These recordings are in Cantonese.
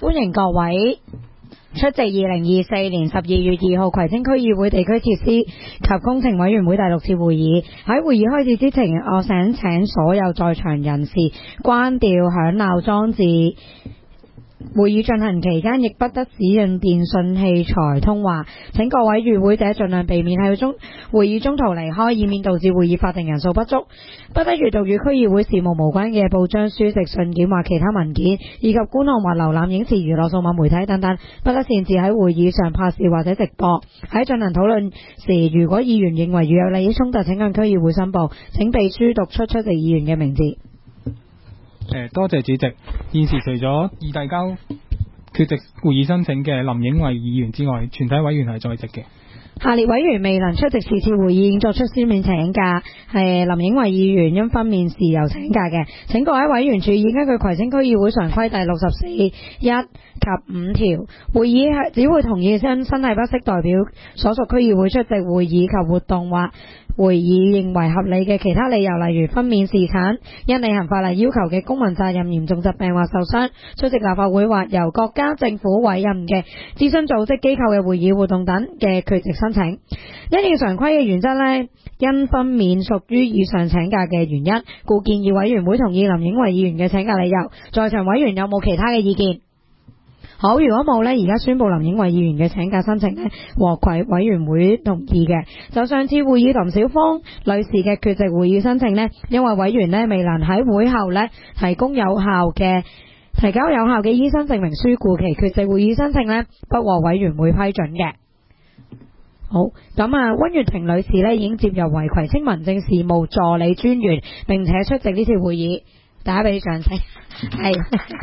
歡迎各位出席2024年12月2號葵青區議會地區設施及工程委員會第6次會議。喺會議開始之前，我想請所有在場人士關掉響鬧裝置。會議進行期間亦不得使用電訊器材通話，請各位與會者盡量避免喺會議中途離開，以免導致會議法定人數不足。不得閱讀與區議會事務無關嘅報章、書籍、信件或其他文件，以及觀看或瀏覽影視、娛樂、數碼媒體等等。不得擅自喺會議上拍攝或者直播。喺進行討論時，如果議員認為有利益衝突，請向區議會申報。請秘書讀出席議員嘅名字。 多謝主席。現時除咗已遞交缺席會議申請嘅林影惠議員之外，全體委員係在席嘅。 下列委員未能出席是次會議，應作出書面請假。係林影惠議員因分娩事由請假嘅，請各位委員注意，根據葵青區議會常規第64、1及5條，會議只會同意因身體不適代表所屬區議會出席會議及活動或會議認為合理嘅其他理由，例如分娩、侍產、因履行法例要求嘅公民責任、嚴重疾病或受傷、出席立法會或由國家政府委任嘅諮詢組織機構嘅會議活動等嘅缺席申請。因應常規嘅原則呢，因分娩屬於以上請假嘅原因，故建議委員會同意林影惠議員嘅請假理由。在場委員有冇其他嘅意見？好，如果冇呢，而家宣布林影惠議員嘅請假申請呢獲委員會同意嘅。就上次會議林小芳女士嘅缺席會議申請呢，因為委員呢未能喺會後呢提交有效嘅醫生證明書，故其缺席會議申請呢不獲委員會批准嘅。好，咁溫月婷女士呢已經接任為葵青民政事務助理專員，並且出席呢次會議。大家俾啲掌聲。係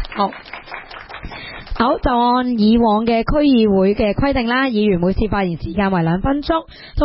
好，就按以往嘅區議會嘅規定啦，議員每次發言時間為2分鐘。